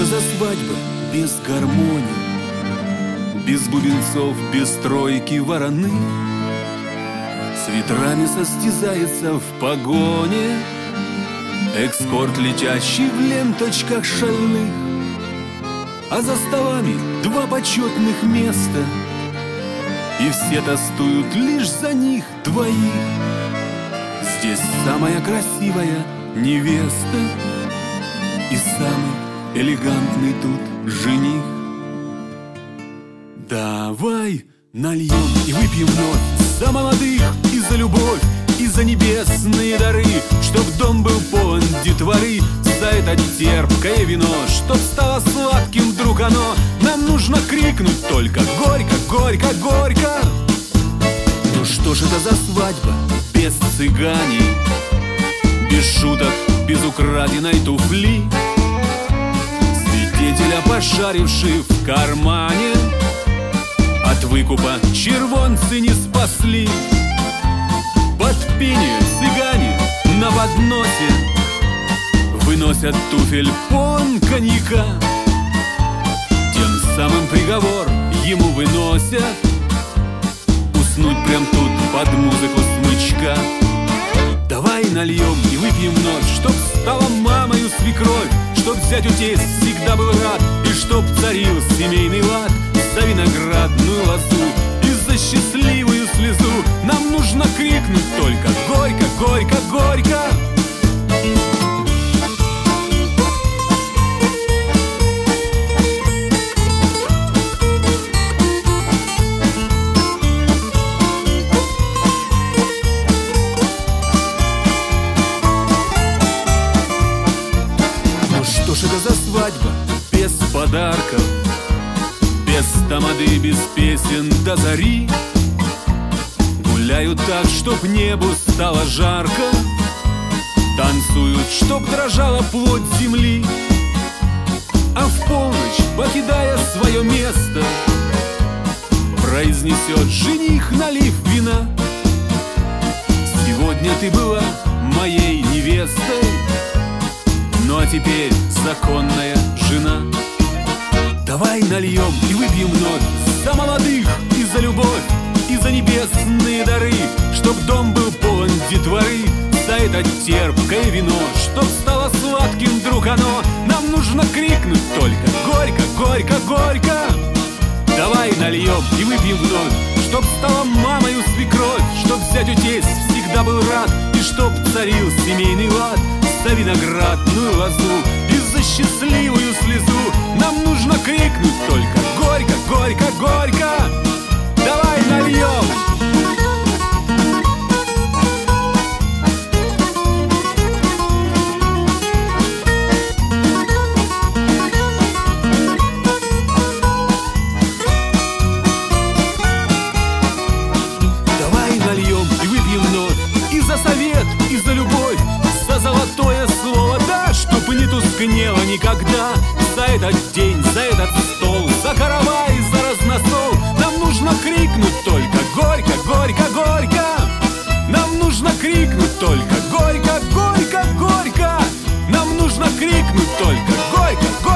за свадьба без гармонии, без бубенцов, без тройки вороны? С ветрами состязается в погоне экскорт, летящий в ленточках шальных. А за столами два почетных места, и все тостуют лишь за них двоих. Здесь самая красивая невеста и самый элегантный тут жених. Давай нальем и выпьем вновь за молодых и за любовь, и за небесные дары, чтоб дом был полон детворы, за это терпкое вино, чтоб стало сладким вдруг оно. Нам нужно крикнуть только горько, горько, горько. Ну что ж это за свадьба без цыганей, без шуток, без украденной туфли, свидетеля пошаривший в кармане, от выкупа червонцы не спасли. Под пение цыгане на подносе выносят туфель полон коньяка, тем самым приговор ему выносят уснуть прям тут под музыку смычка. Давай нальем и выпьем вновь, чтоб стала мамою свекровь, чтоб зятю тесть всегда был рад, и чтоб царил семейный лад. За виноградную лозу и за счастливую слезу нам нужно крикнуть только горько, горько, горько. Ну что ж это за свадьба без подарков, без тамады, без песен до зари? Гуляют так, чтоб небу стало жарко, танцуют, чтоб дрожала плоть земли. А в полночь, покидая свое место, произнесет жених, налив вина: сегодня ты была моей невестой, ну а теперь законная жена. Давай нальем и выпьем вновь за молодых и за любовь, и за небесные дары, чтоб дом был полон детворы, за это терпкое вино, чтоб стало сладким вдруг оно. Нам нужно крикнуть только горько, горько, горько. Давай нальем и выпьем вновь, чтоб стала мамою свекровь, чтоб зятю тесть всегда был рад, и чтоб царил семейный лад. За виноградную лозу и за счастливую слезу нам нужно крикнуть только горько, горько, горько. Давай нальем. Давай нальем и выпьем вновь и за совет, и за любовь, за золотое слово, да, чтоб не тускнело никогда. За этот день, за этот стол, за каравай, за разносол нам нужно крикнуть только горько, горько, горько. Нам нужно крикнуть только горько, горько, горько. Нам нужно крикнуть только горько, горько.